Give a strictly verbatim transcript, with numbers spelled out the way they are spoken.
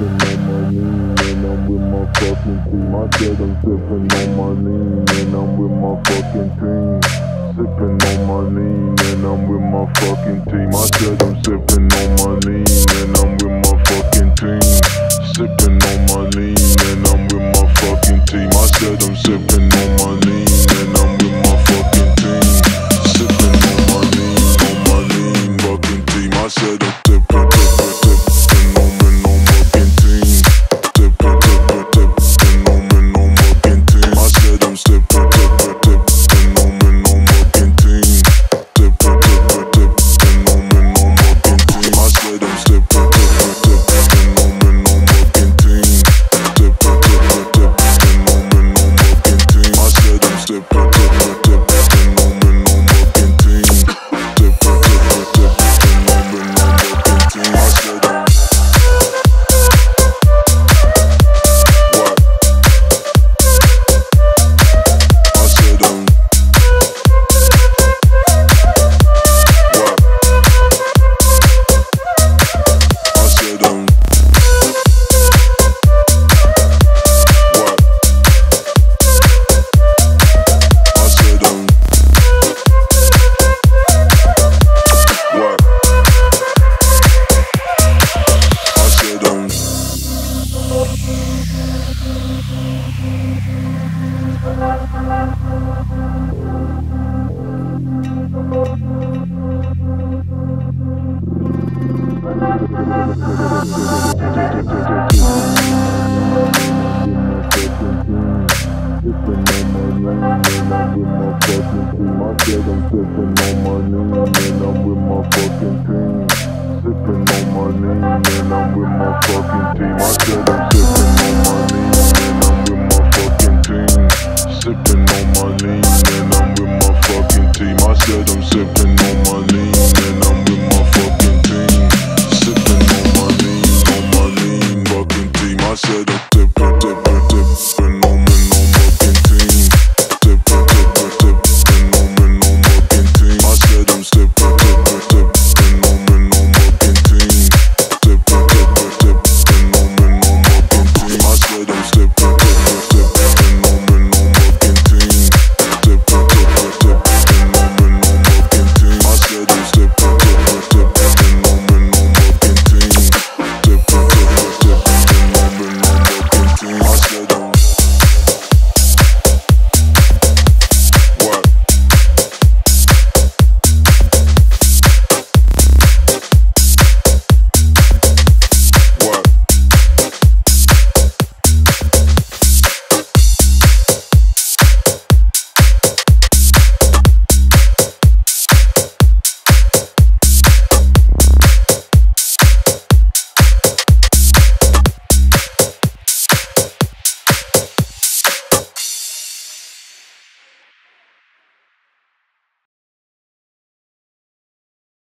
sipping on my lean and I'm with my fucking team. I said I'm sipping on my lean and I'm with my fucking team. Sipping on my lean and I'm with my fucking team. I said I'm sipping on my lean and I'm with my fucking team. Sipping on my lean and I'm with my fucking team. I said I'm sipping on my lean and I'm with my fucking team. Sipping on my lean, on my lean fucking team. I said I'm sipping, sipping, sipping on my, on my fucking team. Sipping, sipping, sipping on my, on my fucking team. I said I'm sipping, sipping, sipping on my, on my fucking team. Sipping, sipping, sipping on my, on my fucking team. I said I'm sipping, sipping, sipping on my, on my fucking team. Sipping, sipping, sipping on my, on my fucking team. I said I'm sipping, sipping, sipping on my, on my fucking team. Sipping, sipping, sipping on my, on my fucking team. I said I'm what? I said I'm what? I said I'm what? I said I'm what? I said I'm sipping on my lean and I'm with my fucking team. Sipping on my lean and I'm with my fucking team. I said I'm sipping on my lean and I'm with my fucking team. Sipping on my lean and I'm with my fucking team. I said I'm sipping